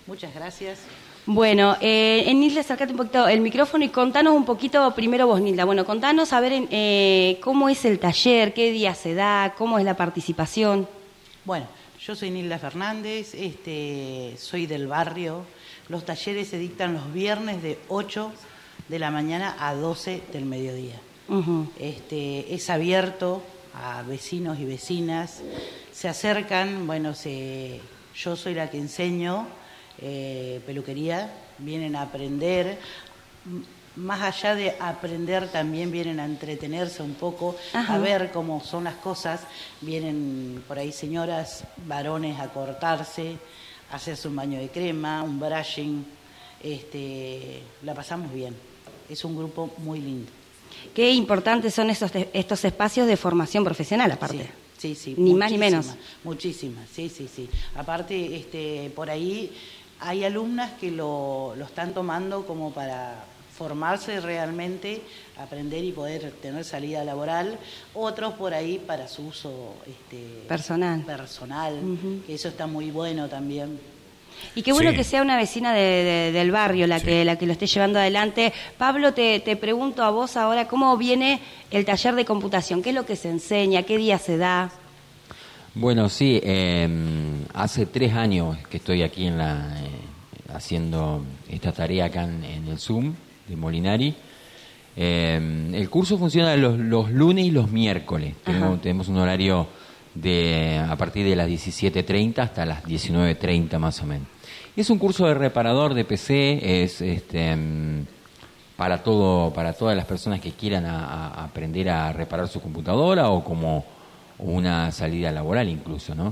Muchas gracias. Bueno, Nilda, acércate un poquito el micrófono y contanos un poquito, primero vos, Nilda, bueno, contanos a ver cómo es el taller, qué día se da, cómo es la participación. Bueno, yo soy Nilda Fernández, soy del barrio. Los talleres se dictan los viernes de 8 de la mañana a 12 del mediodía. Es abierto a vecinos y vecinas, se acercan, bueno, yo soy la que enseño peluquería, vienen a aprender, más allá de aprender también vienen a entretenerse un poco, a ver cómo son las cosas, vienen por ahí señoras, varones a cortarse, a hacerse un baño de crema, un brushing, la pasamos bien, es un grupo muy lindo. Qué importantes son estos espacios de formación profesional, aparte. Sí, ni más ni menos. Muchísimas, sí. Aparte, por ahí hay alumnas que lo están tomando como para formarse realmente, aprender y poder tener salida laboral. Otros por ahí para su uso personal, que eso está muy bueno también. Y qué bueno que sea una vecina del barrio la que lo esté llevando adelante. Pablo, te pregunto a vos ahora, ¿cómo viene el taller de computación? ¿Qué es lo que se enseña? ¿Qué día se da? Bueno, sí, hace 3 años que estoy aquí haciendo esta tarea acá en el Zoom de Molinari. El curso funciona los lunes y los miércoles. Tenemos un horario a partir de las 17:30 hasta las 19:30 más o menos. Es un curso de reparador de PC, es para todas las personas que quieran aprender a reparar su computadora o como una salida laboral incluso, ¿no?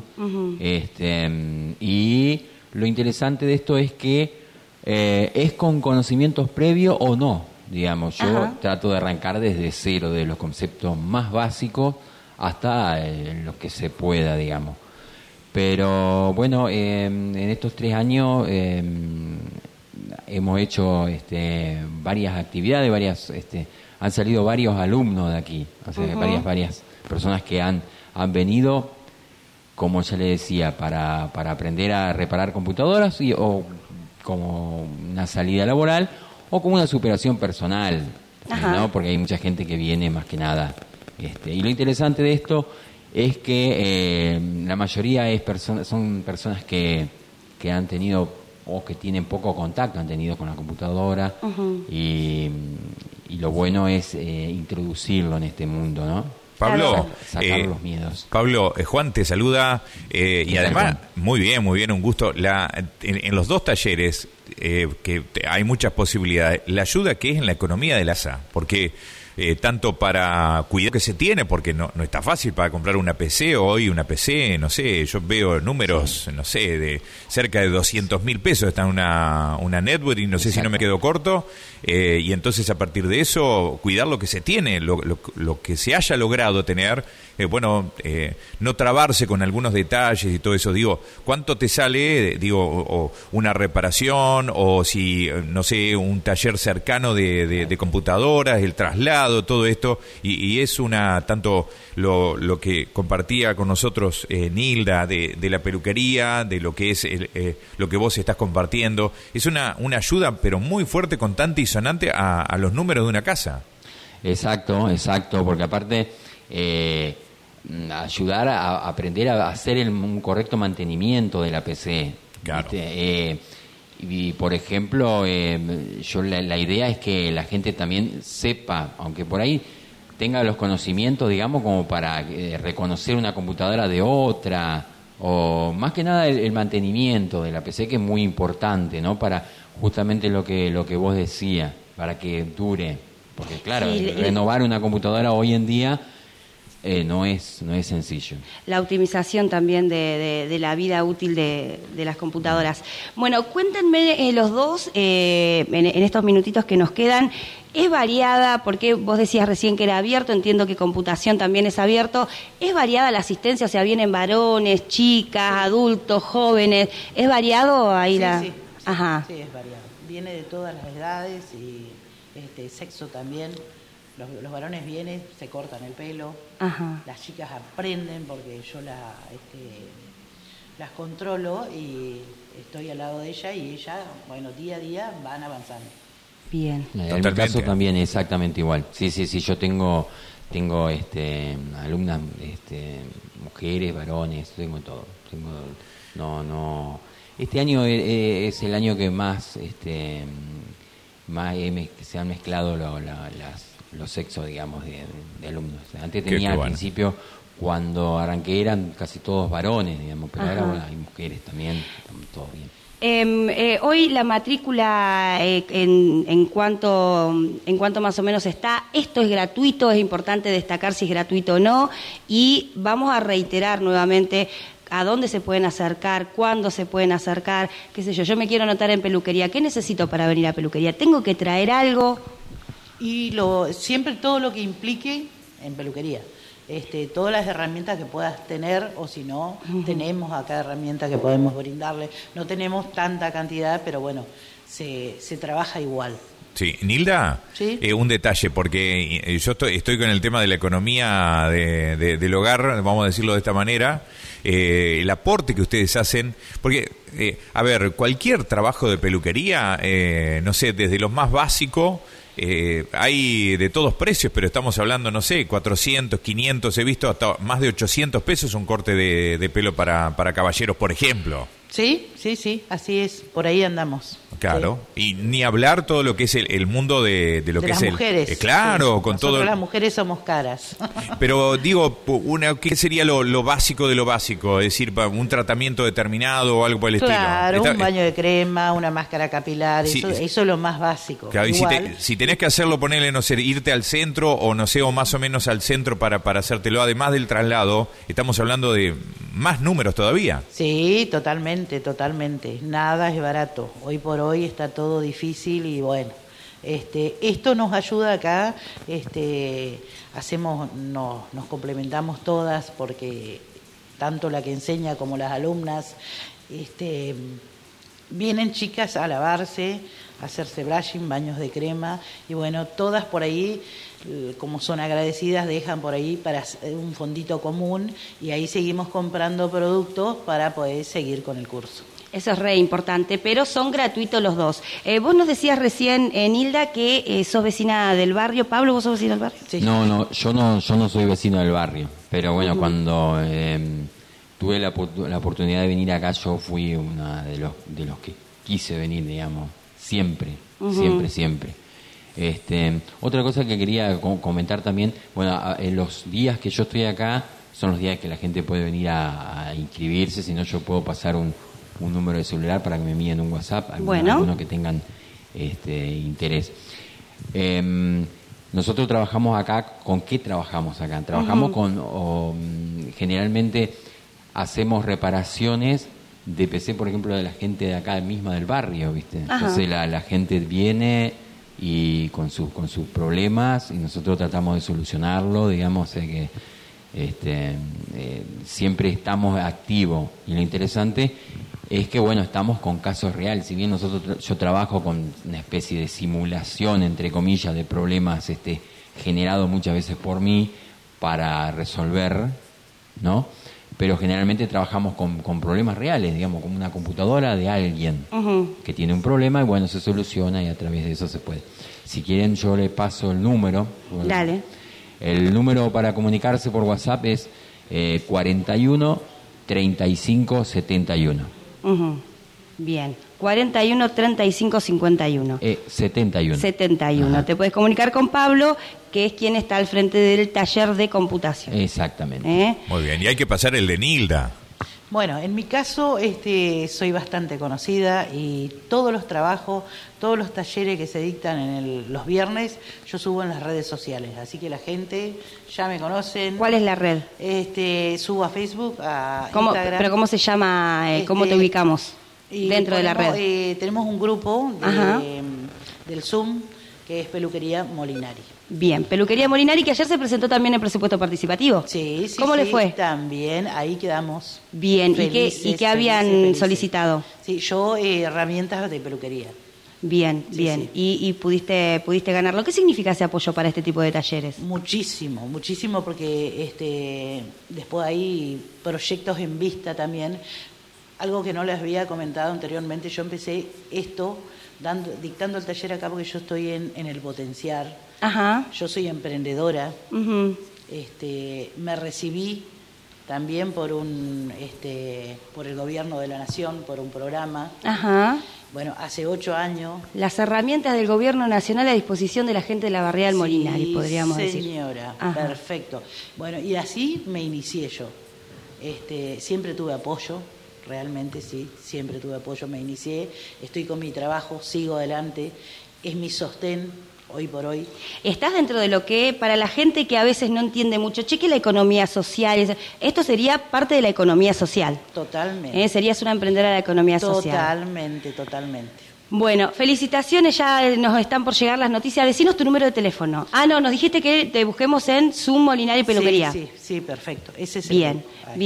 Y lo interesante de esto es que es con conocimientos previos o no, digamos. Yo trato de arrancar desde cero, de los conceptos más básicos hasta lo que se pueda, digamos. Pero bueno, en estos 3 años hemos hecho varias actividades, han salido varios alumnos de aquí, o sea, varias personas que han venido, como ya le decía, para aprender a reparar computadoras o como una salida laboral o como una superación personal, ¿no? Porque hay mucha gente que viene más que nada. Y lo interesante de esto es que la mayoría son personas que han tenido o que tienen poco contacto, han tenido con la computadora y lo bueno es introducirlo en este mundo, ¿no? Pablo, sacar los miedos. Pablo, Juan te saluda y además, muy bien, un gusto. En los 2 talleres que hay muchas posibilidades, la ayuda que es en la economía del ASA, porque tanto para cuidar que se tiene, porque no está fácil para comprar una PC hoy, una PC, no sé, yo veo números, no sé, de cerca de 200.000 pesos está una netbook y no sé si no me quedo corto, y entonces a partir de eso, cuidar lo que se tiene, lo que se haya logrado tener, no trabarse con algunos detalles y todo eso. Digo, ¿cuánto te sale, o una reparación, o si, no sé, un taller cercano de computadoras, el traslado, todo esto, y es tanto lo que compartía con nosotros Nilda de la peluquería, de lo que es lo que vos estás compartiendo, es una ayuda pero muy fuerte, constante y sonante a los números de una casa. Exacto, porque aparte ayudar a aprender a hacer un correcto mantenimiento de la PC. Claro. Y por ejemplo, yo la idea es que la gente también sepa, aunque por ahí tenga los conocimientos, digamos, como para reconocer una computadora de otra, o más que nada el mantenimiento de la PC, que es muy importante, ¿no? Para justamente lo que vos decías, para que dure, porque claro, renovar una computadora hoy en día no es sencillo. La optimización también de la vida útil de las computadoras. Bueno, cuéntenme los dos, en estos minutitos que nos quedan, ¿es variada? Porque vos decías recién que era abierto, entiendo que computación también es abierto. ¿Es variada la asistencia? O sea, vienen varones, chicas, adultos, jóvenes. ¿Es variado ahí Sí, la...? Sí, Ajá. Sí, es variado. Viene de todas las edades y sexo también. Los varones vienen, se cortan el pelo, las chicas aprenden porque yo las controlo y estoy al lado de ella y ella, bueno, día a día van avanzando. Bien. En mi caso también exactamente igual. Sí, yo tengo alumnas, mujeres, varones, tengo todo. Este año es el año que más se han mezclado los sexos, digamos, de alumnos. Antes tenía al principio, cuando arranqué, eran casi todos varones, digamos, pero ahora bueno, hay mujeres también, todo bien. Hoy la matrícula en cuanto más o menos está, esto es gratuito, es importante destacar si es gratuito o no, y vamos a reiterar nuevamente a dónde se pueden acercar, cuándo se pueden acercar, qué sé yo me quiero anotar en peluquería, ¿qué necesito para venir a peluquería? ¿Tengo que traer algo? Y siempre todo lo que implique en peluquería. Todas las herramientas que puedas tener, o si no, tenemos acá herramientas que podemos brindarle. No tenemos tanta cantidad, pero bueno, se trabaja igual. Sí, Nilda, ¿Sí? Un detalle, porque yo estoy con el tema de la economía del hogar, vamos a decirlo de esta manera, el aporte que ustedes hacen, porque, a ver, cualquier trabajo de peluquería, no sé, desde lo más básico, hay de todos precios, pero estamos hablando, no sé, 400, 500, he visto hasta más de 800 pesos un corte de pelo para caballeros, por ejemplo. Sí, así es, por ahí andamos. Claro, sí. Y ni hablar todo lo que es el mundo de lo que las es mujeres, el... claro, sí. con Nosotros todo... las mujeres somos caras. Pero digo, ¿qué sería lo básico de lo básico? Es decir, un tratamiento determinado o algo por el claro, estilo. Un baño de crema, una máscara capilar, sí, eso es lo más básico. Claro, igual, y si tenés que hacerlo, ponerle, no sé, irte al centro o no sé, o más o menos al centro para hacértelo, además del traslado, estamos hablando de más números todavía. Sí, totalmente. Nada es barato. Hoy por hoy está todo difícil y bueno, esto nos ayuda acá, nos complementamos todas porque tanto la que enseña como las alumnas, vienen chicas a lavarse, a hacerse brushing, baños de crema y bueno, todas por ahí, como son agradecidas, dejan por ahí para un fondito común y ahí seguimos comprando productos para poder seguir con el curso. Eso es re importante, pero son gratuitos los dos. Vos nos decías recién, Nilda, que sos vecina del barrio. Pablo, ¿vos sos vecino del barrio? Sí. No, yo no soy vecino del barrio, pero bueno, cuando tuve la oportunidad de venir acá, yo fui una de los que quise venir, digamos, siempre. Otra cosa que quería comentar también, bueno, los días que yo estoy acá son los días que la gente puede venir a inscribirse, si no yo puedo pasar un número de celular para que me envíen un WhatsApp, algunos que tengan interés. Nosotros trabajamos acá, ¿con qué trabajamos acá? Trabajamos generalmente hacemos reparaciones de PC, por ejemplo, de la gente de acá misma del barrio, ¿viste? Entonces la gente viene y con sus problemas y nosotros tratamos de solucionarlo, digamos, que siempre estamos activos y lo interesante es que bueno, estamos con casos reales. Si bien yo trabajo con una especie de simulación, entre comillas, de problemas generados muchas veces por mí para resolver, ¿no? Pero generalmente trabajamos con problemas reales, digamos, como una computadora de alguien que tiene un problema y bueno, se soluciona y a través de eso se puede. Si quieren yo le paso el número. Bueno, dale. El número para comunicarse por WhatsApp es 41 35 71. Bien, 41 35 51. 71. 71. Ajá. Te puedes comunicar con Pablo, que es quien está al frente del taller de computación. Exactamente. Muy bien, y hay que pasar el de Nilda. Bueno, en mi caso soy bastante conocida y todos los trabajos, todos los talleres que se dictan los viernes, yo subo en las redes sociales, así que la gente ya me conocen. ¿Cuál es la red? Subo a Facebook, a Instagram. ¿Pero cómo se llama? ¿Cómo te ubicamos dentro de la red? Tenemos un grupo del Zoom que es Peluquería Molinari. Bien, Peluquería Molinari, que ayer se presentó también el presupuesto participativo. Sí. ¿Cómo le fue? También, ahí quedamos. Bien, felices, ¿y qué habían solicitado? Sí, yo herramientas de peluquería. Bien. ¿Y pudiste ganarlo? ¿Qué significa ese apoyo para este tipo de talleres? Muchísimo, porque después hay proyectos en vista también. algo que no les había comentado anteriormente, yo empecé esto dictando el taller acá porque yo estoy en el Potenciar. Ajá. Yo soy emprendedora. Uh-huh. Me recibí también por el Gobierno de la Nación, por un programa. Ajá. Bueno, hace 8 años. Las herramientas del Gobierno Nacional a disposición de la gente de la barriada del Molinari, podríamos decir. Sí, señora, perfecto. Bueno, y así me inicié yo. Siempre tuve apoyo, realmente sí, siempre tuve apoyo, me inicié, estoy con mi trabajo, sigo adelante, es mi sostén hoy por hoy. Estás dentro de lo que, para la gente que a veces no entiende mucho, cheque la economía social, esto sería parte de la economía social. Totalmente. Serías una emprendedora de la economía social. Totalmente. Bueno, felicitaciones, ya nos están por llegar las noticias. Decinos tu número de teléfono. No, nos dijiste que te busquemos en Zoom Molinari Peluquería. Sí, perfecto. Ese es bien.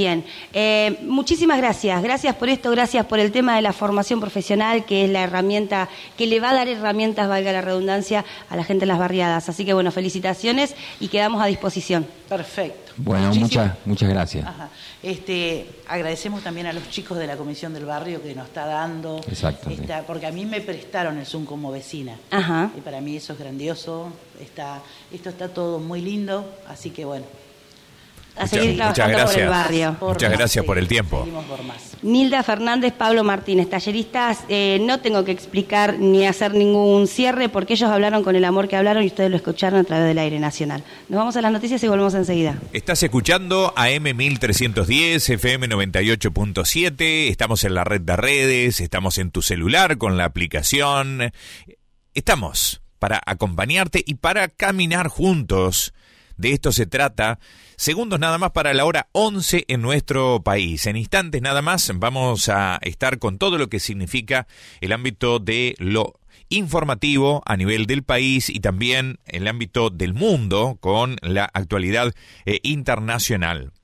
Muchísimas gracias. Gracias por esto, gracias por el tema de la formación profesional, que es la herramienta, que le va a dar herramientas, valga la redundancia, a la gente en las barriadas. Así que bueno, felicitaciones y quedamos a disposición. Perfecto. Bueno, muchas gracias. Ajá. Agradecemos también a los chicos de la Comisión del Barrio que nos está dando. Exacto. Porque a mí me prestaron el Zoom como vecina. Ajá. Y para mí eso es grandioso. Esto está todo muy lindo, así que bueno. A seguir trabajando por el barrio. Muchas gracias por el tiempo. Seguimos por más. Nilda Fernández, Pablo Martínez, talleristas. No tengo que explicar ni hacer ningún cierre porque ellos hablaron con el amor que hablaron y ustedes lo escucharon a través del aire nacional. Nos vamos a las noticias y volvemos enseguida. Estás escuchando AM 1310, FM 98.7. Estamos en la red de redes, estamos en tu celular con la aplicación. Estamos para acompañarte y para caminar juntos. De esto se trata. Segundos nada más para la hora 11 en nuestro país. En instantes nada más vamos a estar con todo lo que significa el ámbito de lo informativo a nivel del país y también el ámbito del mundo con la actualidad internacional.